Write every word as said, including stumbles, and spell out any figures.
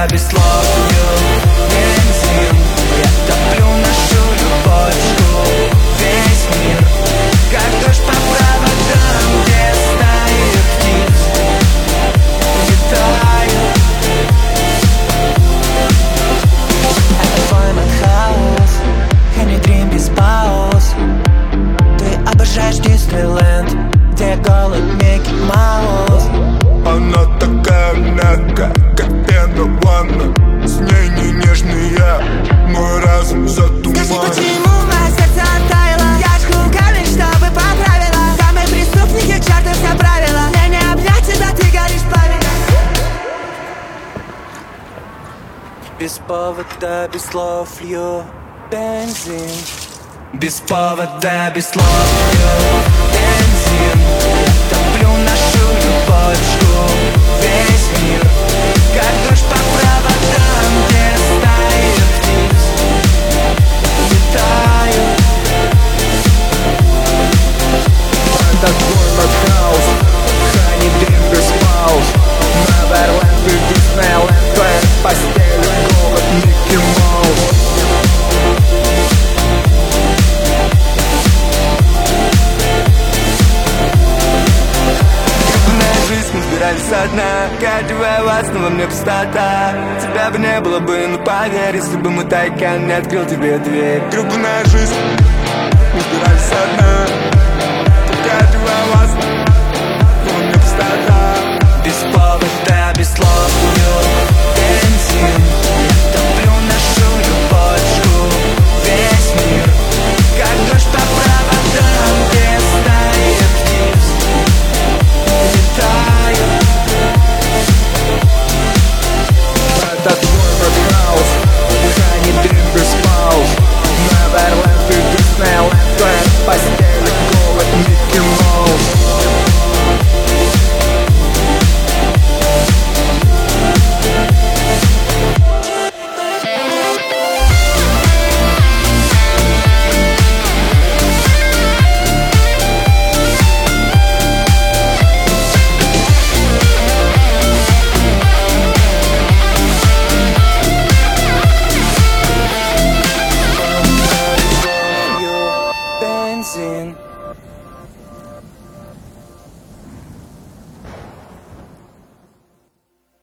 вода без слов, бензин. Я топлю нашу любовь, весь мир, как дождь по проводам, где стаи птиц летают. Это твой мадхаус, Honey Dream без пауз. Ты обожаешь Диснейленд, где голый Микки Маус. Она такая мягкая, как пена в ванной. С ней не нежный я, мой разум затуман. Скажи, почему мое сердце оттаяло? Я жгу камень, чтобы по правилам. Да мы преступники, к черту все правила. Мне не обнять тебя, ты горишь пламенем. Без повода, без слов лью бензин. Без повода, без слов лью бензин. Я топлю нашу любовь, жгу весь мир, как дождь по проводам, где стаи птиц летают. Это твой мадхаус, Honey Dream без пауз. Неверленд и Диснейленд, твоя постель, голод Микки Маус. Со дна, каждая вас, но во мне пустота. Тебя бы не было бы, ну поверь, если бы мой тайкан не открыл тебе дверь. Гребаная жизнь, мы сбирались со дна.